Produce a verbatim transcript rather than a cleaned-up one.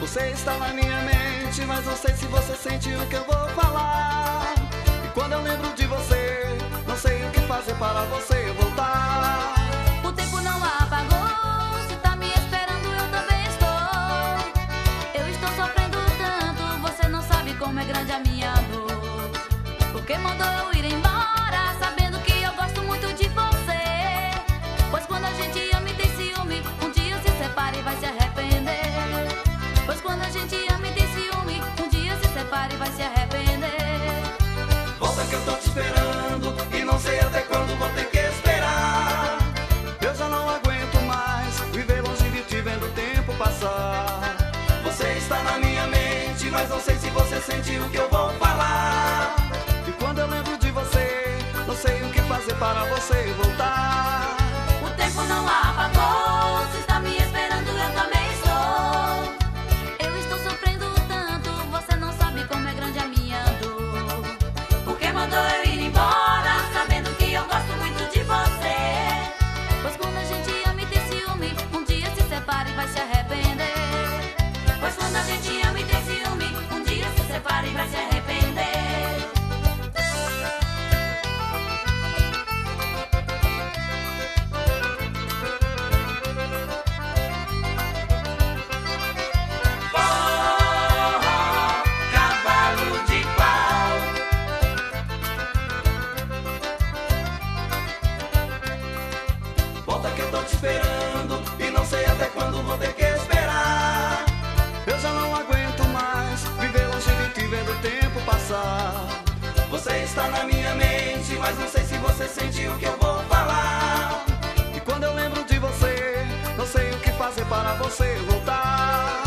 Você está na minha mente, mas não sei se você sente o que eu vou falar. E quando eu lembro de você, não sei o que fazer para você voltar. O tempo não apagou, se tá me esperando eu também estou. Eu estou sofrendo tanto, você não sabe como é grande a minha dor. Porque mandou eu ir embora, sabendo que eu gosto muito de você. Pois quando a gente ama e tem ciúme, um dia se separa e vai se arrepender. Pois quando a gente ama e tem ciúme, um dia se separa e vai se arrepender. Volta que eu tô te esperando e não sei até quando vou ter que esperar. Eu já não aguento mais viver longe de ti vendo o tempo passar. Você está na minha mente, mas não sei se você sente o que eu vou falar. E quando eu lembro de você, não sei o que fazer para você voltar. O tempo não apagou, se está me esperando eu também estou. Eu estou sofrendo tanto, você não sabe como é grande a minha dor. Porque mandou eu ir embora, sabendo que eu gosto muito de você. Pois quando a gente ama e tem ciúme, um dia se separa e vai se arrepender. Pois quando a gente ama e tem ciúme, um dia se separa e vai se arrepender. Volta que eu tô te esperando e não sei até quando vou ter que esperar. Eu já não aguento mais viver longe de ti vendo o tempo passar. Você está na minha mente, mas não sei se você sente o que eu vou falar. E quando eu lembro de você, não sei o que fazer para você voltar.